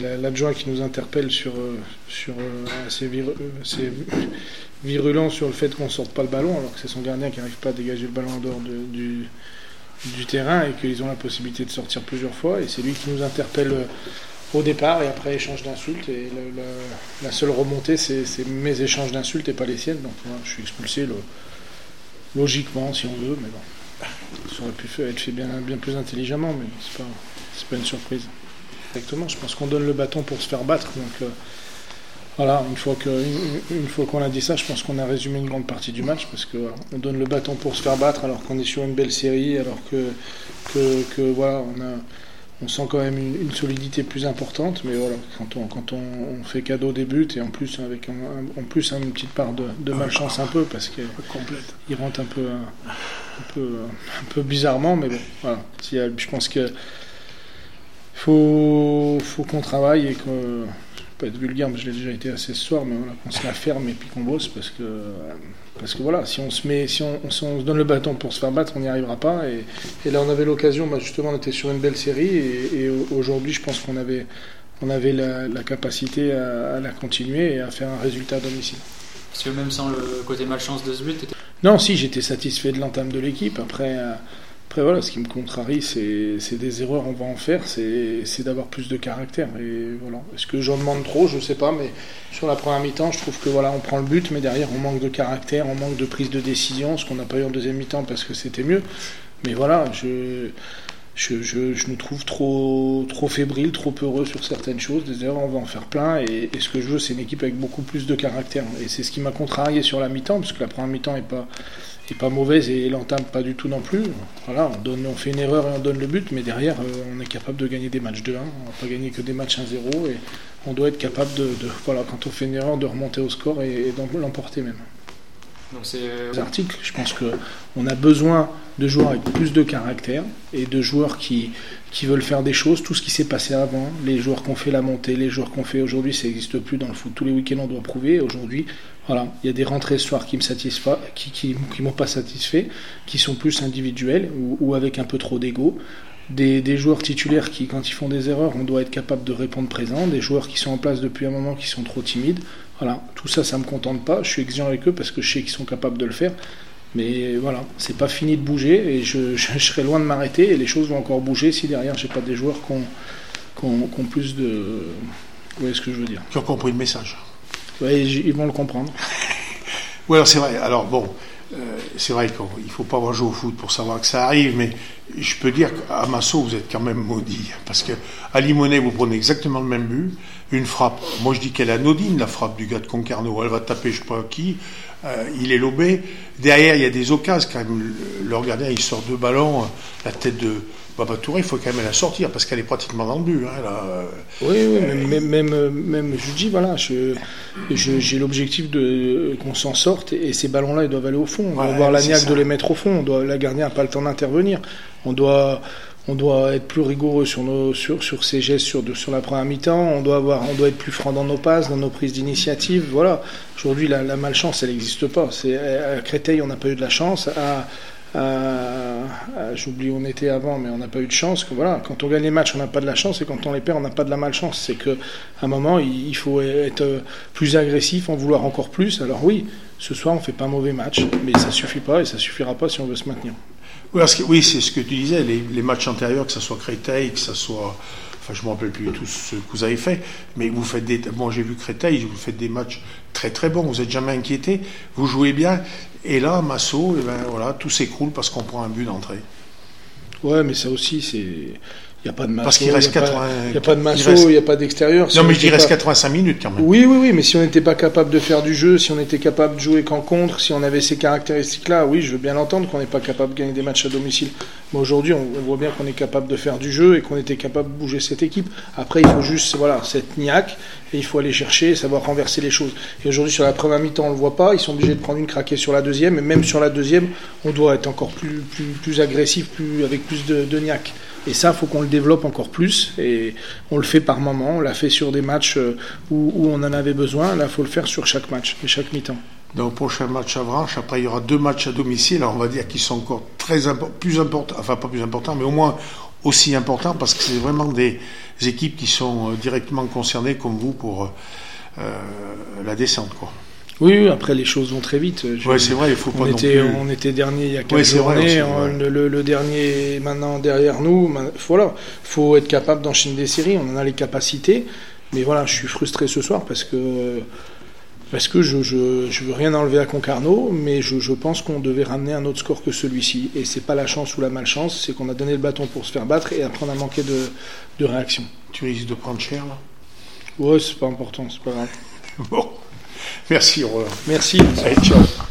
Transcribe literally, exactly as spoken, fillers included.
L'adjoint qui nous interpelle sur, sur euh, assez, vir, assez virulent sur le fait qu'on ne sorte pas le ballon, alors que c'est son gardien qui n'arrive pas à dégager le ballon en dehors de, du, du terrain et qu'ils ont la possibilité de sortir plusieurs fois. Et c'est lui qui nous interpelle au départ et après échange d'insultes. Et le, le, la seule remontée, c'est, c'est mes échanges d'insultes et pas les siennes. Donc voilà, je suis expulsé le, logiquement, si on veut, mais bon. Ça aurait pu être fait bien, bien plus intelligemment, mais c'est pas, c'est pas une surprise. Exactement, je pense qu'on donne le bâton pour se faire battre. Donc euh, voilà, une fois, que, une, une fois qu'on a dit ça, je pense qu'on a résumé une grande partie du match, parce qu'on voilà, donne le bâton pour se faire battre alors qu'on est sur une belle série, alors que, que, que voilà, on, a, on sent quand même une, une solidité plus importante. Mais voilà, quand on, quand on, on fait cadeau des buts, et en plus avec un, un, en plus, une petite part de, de malchance un peu, parce qu'il rentre un peu, un, un, peu, un peu bizarrement, mais bon, voilà. Je pense que Faut, faut qu'on travaille et qu'on, je ne vais pas être vulgaire, mais je l'ai déjà été assez ce soir, mais voilà, qu'on se la ferme et puis qu'on bosse, parce que, parce que voilà, si on se met, si on, si on se donne le bâton pour se faire battre, on n'y arrivera pas. Et, et là, on avait l'occasion, bah justement, on était sur une belle série, et, et aujourd'hui, je pense qu'on avait, on avait la, la capacité à, à la continuer et à faire un résultat à domicile. Parce que même sans le côté malchance de ce but, t'étais... Non, si, j'étais satisfait de l'entame de l'équipe. Après. Euh, Après voilà, ce qui me contrarie, c'est, c'est des erreurs, on va en faire, c'est, c'est d'avoir plus de caractère. Et voilà. Est-ce que j'en demande trop? Je ne sais pas, mais sur la première mi-temps, je trouve que voilà, on prend le but, mais derrière on manque de caractère, on manque de prise de décision, ce qu'on n'a pas eu en deuxième mi-temps parce que c'était mieux. Mais voilà, je, je, je, je nous trouve trop, trop fébrile, trop heureux sur certaines choses. Des erreurs, on va en faire plein. Et, et ce que je veux, c'est une équipe avec beaucoup plus de caractère. Et c'est ce qui m'a contrarié sur la mi-temps, parce que la première mi-temps n'est pas... C'est pas mauvaise et l'entame pas du tout non plus. Voilà, on, donne, on fait une erreur et on donne le but, mais derrière euh, on est capable de gagner des matchs deux un. On va pas gagner que des matchs un zéro et on doit être capable de, de voilà, quand on fait une erreur, de remonter au score et, et d'en l'emporter même. Donc c'est les articles, je pense que on a besoin de joueurs avec plus de caractère et de joueurs qui qui veulent faire des choses. Tout ce qui s'est passé avant, les joueurs qu'on fait la montée, les joueurs qu'on fait aujourd'hui, ça n'existe plus dans le foot. Tous les week-ends, on doit prouver. Aujourd'hui, voilà, il y a des rentrées ce soir qui me satisfont, qui qui, qui m'ont pas satisfait, qui sont plus individuelles ou, ou avec un peu trop d'ego. Des, des joueurs titulaires qui, quand ils font des erreurs, on doit être capable de répondre présent. Des joueurs qui sont en place depuis un moment, qui sont trop timides. Voilà, tout ça, ça me contente pas. Je suis exigeant avec eux parce que je sais qu'ils sont capables de le faire. Mais voilà, c'est pas fini de bouger et je, je, je serai loin de m'arrêter et les choses vont encore bouger si derrière j'ai pas des joueurs qui ont, qui ont, qui ont plus de... Vous voyez ce que je veux dire? Qui ont compris le message. Oui, ils vont le comprendre. Oui, alors c'est vrai. Alors bon, euh, c'est vrai qu'il ne faut pas avoir joué au foot pour savoir que ça arrive, mais je peux dire qu'à Massot, vous êtes quand même maudit. Parce qu'à Limonest, vous prenez exactement le même but, une frappe. Moi, je dis qu'elle est anodine, la frappe du gars de Concarneau. Elle va taper, je ne sais pas qui. Euh, il est lobé. Derrière, il y a des occasions. Quand même, le gardien, il sort deux ballons. La tête de Baba Touré, il faut quand même la sortir parce qu'elle est pratiquement dans le but. Hein, là. Oui, oui, euh, même, même, même, je dis, voilà, je, je, j'ai l'objectif de, qu'on s'en sorte et ces ballons-là, ils doivent aller au fond. On doit ouais, avoir la niaque de les mettre au fond. On doit, la gardien n'a pas le temps d'intervenir. On doit... On doit être plus rigoureux sur nos sur sur ces gestes sur de, sur la première mi-temps. On doit avoir on doit être plus franc dans nos passes, dans nos prises d'initiative. Voilà. Aujourd'hui, la, la malchance, elle n'existe pas. C'est à Créteil, on n'a pas eu de la chance. À, à, à j'oublie où on était avant, mais on n'a pas eu de chance. Que, voilà. Quand on gagne les matchs, on n'a pas de la chance, et quand on les perd, on n'a pas de la malchance. C'est que à un moment, il, il faut être plus agressif, en vouloir encore plus. Alors oui, ce soir, on fait pas un mauvais match, mais ça suffit pas et ça suffira pas si on veut se maintenir. Oui, parce que, oui, c'est ce que tu disais, les, les matchs antérieurs, que ce soit Créteil, que ce soit... Enfin, je ne me rappelle plus tous ceux que vous avez fait, mais vous faites des... Bon, j'ai vu Créteil, vous faites des matchs très très bons, vous n'êtes jamais inquiété, vous jouez bien, et là, Massot, eh ben, voilà, tout s'écroule parce qu'on prend un but d'entrée. Ouais, mais ça aussi, c'est... Il n'y a pas de Massot, parce qu'il reste quatre-vingts... Il n'y a pas de Massot, il n'y a pas d'extérieur. Si non, mais il reste pas... quatre-vingt-cinq minutes quand même. Oui, oui, oui, mais si on n'était pas capable de faire du jeu, si on était capable de jouer qu'en contre, si on avait ces caractéristiques-là, oui, je veux bien l'entendre qu'on n'est pas capable de gagner des matchs à domicile. Mais aujourd'hui, on, on voit bien qu'on est capable de faire du jeu et qu'on était capable de bouger cette équipe. Après, il faut juste, voilà, cette niaque, et il faut aller chercher et savoir renverser les choses. Et aujourd'hui, sur la première mi-temps, on ne le voit pas. Ils sont obligés de prendre une craquée sur la deuxième, et même sur la deuxième, on doit être encore plus, plus, plus agressif, plus, avec plus de, de niaque. Et ça, il faut qu'on le développe encore plus. Et on le fait par moment. On l'a fait sur des matchs où, où on en avait besoin. Là, il faut le faire sur chaque match et chaque mi-temps. Dans le prochain match à Vranches, après, il y aura deux matchs à domicile. Alors, on va dire qu'ils sont encore très impo- plus importants. Enfin, pas plus importants, mais au moins aussi important parce que c'est vraiment des équipes qui sont directement concernées comme vous pour euh, la descente, quoi. Oui, après les choses vont très vite. Je, ouais, c'est vrai, il faut pas on non était, plus... On était dernier il y a quatre ouais, journées, vrai, on, le, le, le dernier est maintenant derrière nous. Voilà, faut être capable d'enchaîner des séries, on en a les capacités. Mais voilà, je suis frustré ce soir parce que parce que je je, je veux rien enlever à Concarneau, mais je, je pense qu'on devait ramener un autre score que celui-ci. Et c'est pas la chance ou la malchance, c'est qu'on a donné le bâton pour se faire battre et après on a manqué de, de réaction. Tu risques de prendre cher là? Ouais, c'est pas important, c'est pas grave. Bon. Merci, Roland. Merci. Allez, ciao.